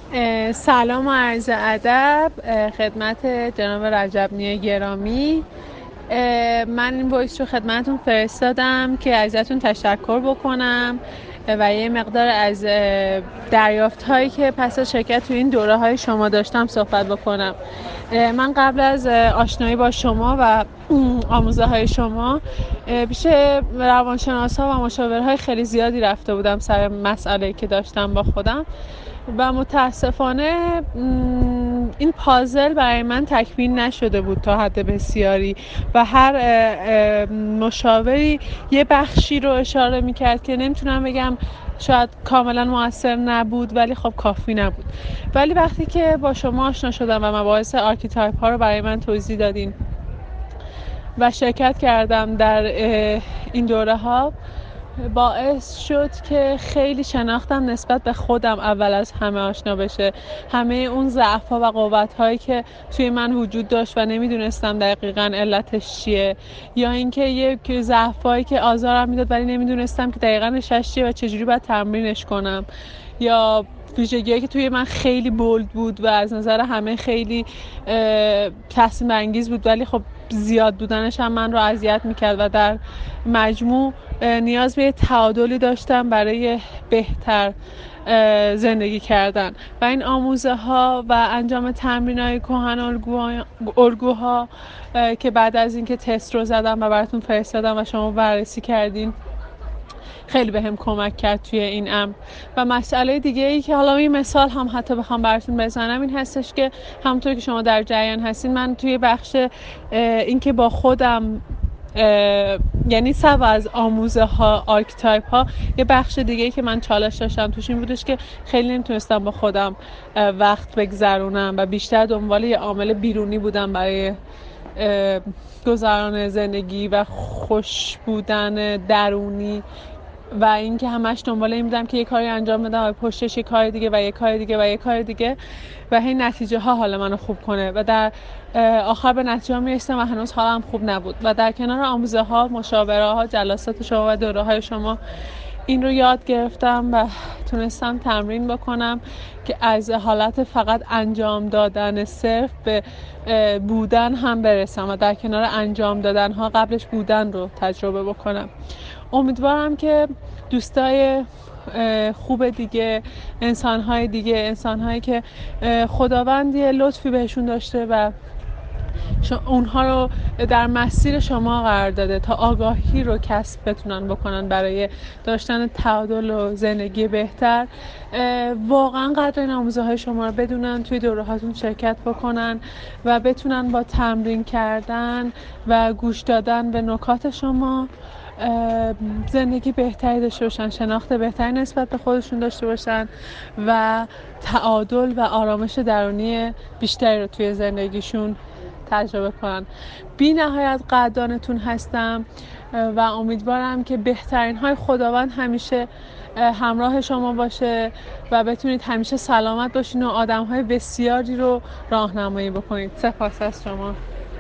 سلام و عرض ادب خدمت جناب رجبنی گرامی. من این وایس رو خدمتتون فرستادم که ازتون تشکر بکنم و یه مقدار از دریافت هایی که پس از شرکت تو این دوره های شما داشتم صحبت بکنم. من قبل از آشنایی با شما و آموزه های شما پیش روانشناس ها و مشاورهای خیلی زیادی رفته بودم سر مسئله که داشتم با خودم و متاسفانه این پازل برای من تکمیل نشده بود تا حد بسیاری و هر مشاوری یه بخشی رو اشاره میکرد که نمیتونم بگم شاید کاملا مؤثر نبود ولی خب کافی نبود. ولی وقتی که با شما آشنا شدم و مباحث آرکیتایپ ها رو برای من توضیح دادین و شرکت کردم در این دوره ها، باعث شد که خیلی شناختم نسبت به خودم اول از همه آشنا بشه. همه اون ضعف‌ها و قوت‌هایی که توی من وجود داشت و نمیدونستم دقیقاً علتش چیه، یا اینکه یک ضعف‌هایی که آزارم میداد ولی نمیدونستم که دقیقاً نشش چیه و چجوری باید تمرینش کنم، یا ویژگی‌هایی که توی من خیلی بولد بود و از نظر همه خیلی تصمیم انگیز بود ولی خب زیاد بودنش هم من رو اذیت میکرد و در مجموع نیاز به تعادلی داشتم برای بهتر زندگی کردن. و این آموزه ها و انجام تمرین های کهن الگوها که بعد از اینکه تست رو زدم و براتون فرستادم و شما بررسی کردین خیلی بهم کمک کرد توی این امر. و مسئله دیگه ای که حالا این مثال هم حتی بخوام براتون بزنم این هستش که همونطور که شما در جریان هستین، من توی بخش این که با خودم یعنی سوا از آموزه ها آرکیتایپ ها، یه بخش دیگه ای که من چالش داشتم توش این بودش که خیلی نمیتونستم با خودم وقت بگذرونم و بیشتر دنبال یه عامل بیرونی بودم برای گذران زندگی و خوش بودن درونی، و اینکه همش دنبال این بودم که یه کاری انجام بدم و پشتش یه کار دیگه و یه کار دیگه و یه کار دیگه و هی نتیجه ها حال منو خوب کنه و در آخر به نتیجه میرسیدم و هنوز حالم خوب نبود. و در کنار آموزه ها، مشاوره ها، جلسات شما و دوره های شما این رو یاد گرفتم و تونستم تمرین بکنم که از حالت فقط انجام دادن صرف به بودن هم برسم و در کنار انجام دادن ها قبلش بودن رو تجربه بکنم. امیدوارم که دوستای خوب دیگه، انسانهایی که خداوند یه لطفی بهشون داشته و اونها رو در مسیر شما قرار داده تا آگاهی رو کسب بتونن بکنن برای داشتن تعادل و زندگی بهتر، واقعا قدر این آموزه های شما رو بدونن، توی دوره هاتون شرکت بکنن و بتونن با تمرین کردن و گوش دادن به نکات شما زندگی بهتری داشته باشن، شناخت بهتری نسبت به خودشون داشته باشن و تعادل و آرامش درونی بیشتری رو توی زندگیشون تجربه کنن. بی نهایت قدردانتون هستم و امیدوارم که بهترین های خداوند همیشه همراه شما باشه و بتونید همیشه سلامت باشین و آدم های بسیاری رو راهنمایی بکنید. سپاس از شما.